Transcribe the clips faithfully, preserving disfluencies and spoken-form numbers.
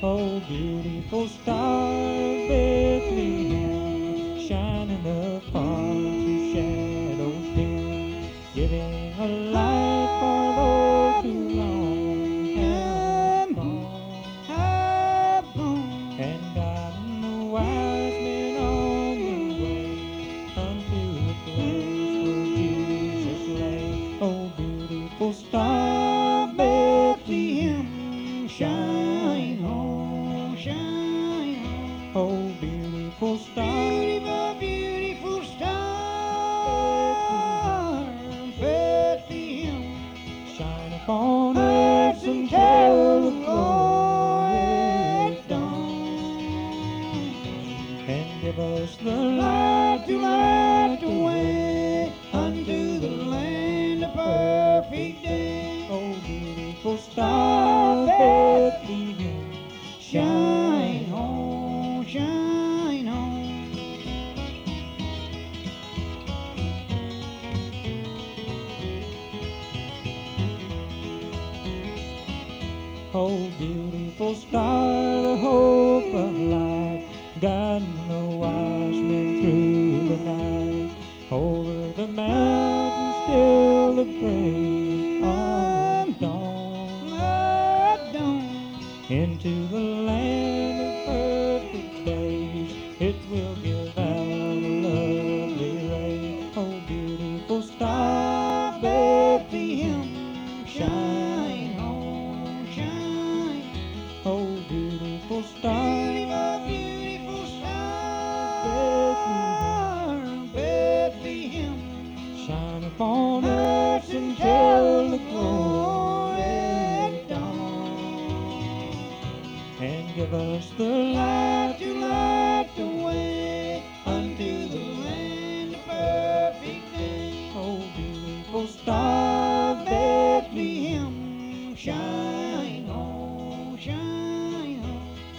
Oh, beautiful star of Bethlehem, shining upon through shadows dim, giving a light for those who long have gone, have gone, and guiding the wise men on the way unto the place where Jesus lay. Oh, beautiful star of Bethlehem, shine on, shine on. Oh, beautiful star, beautiful, beautiful star, Bethlehem, shine upon us and tell the glorious dawn, and give us the light to light the way unto the land of perfect day. Oh, beautiful star, Bethlehem, shine on, shine on. Oh, beautiful star, the hope of light, guiding the wise men through the night. Over the mountains still the praise of dawn, of dawn, into the land of perfect days. It will give out a lovely ray. Oh, beautiful star, Bethlehem, shine on, shine. Oh, beautiful star, beautiful, beautiful star, Bethlehem, shine upon us and tell the glory dawn, and give us the light to light the way unto the land of perfect day. Oh, beautiful star, Bethlehem, shine on, shine on.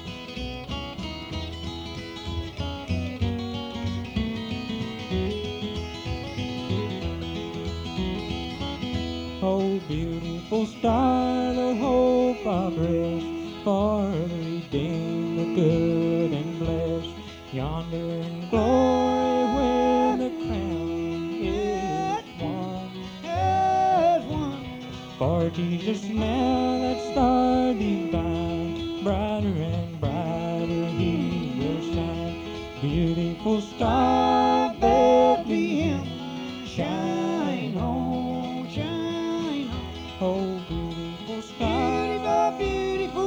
Oh, beautiful star, the hope of rest for the redeemed, the good and blessed, yonder in glory where the crown is won, is won. For Jesus now that star divine, brighter and brighter he will shine. Beautiful star, Bethlehem, shine on, shine on. Oh, beautiful star, beautiful, beautiful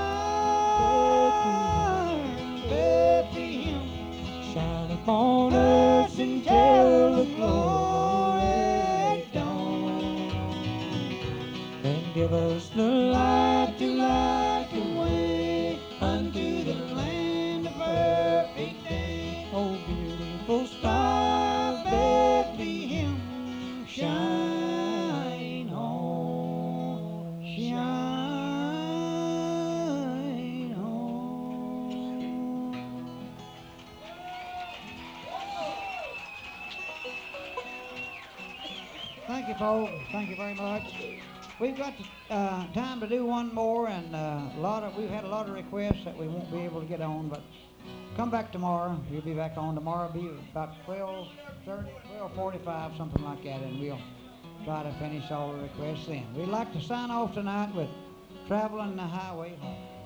star, Bethlehem, shine upon us and tell the glory dawn, and give us the light to light the way unto the land of perfect day. Oh, beautiful star, Bethlehem, shine on, shine on. Thank you, folks. Thank you very much. We've got uh, time to do one more, and uh, a lot of we've had a lot of requests that we won't be able to get on, but come back tomorrow. We'll be back on tomorrow. Be about twelve thirty, twelve forty-five, something like that, and we'll try to finish all the requests then. We'd like to sign off tonight with "Traveling the Highway Home."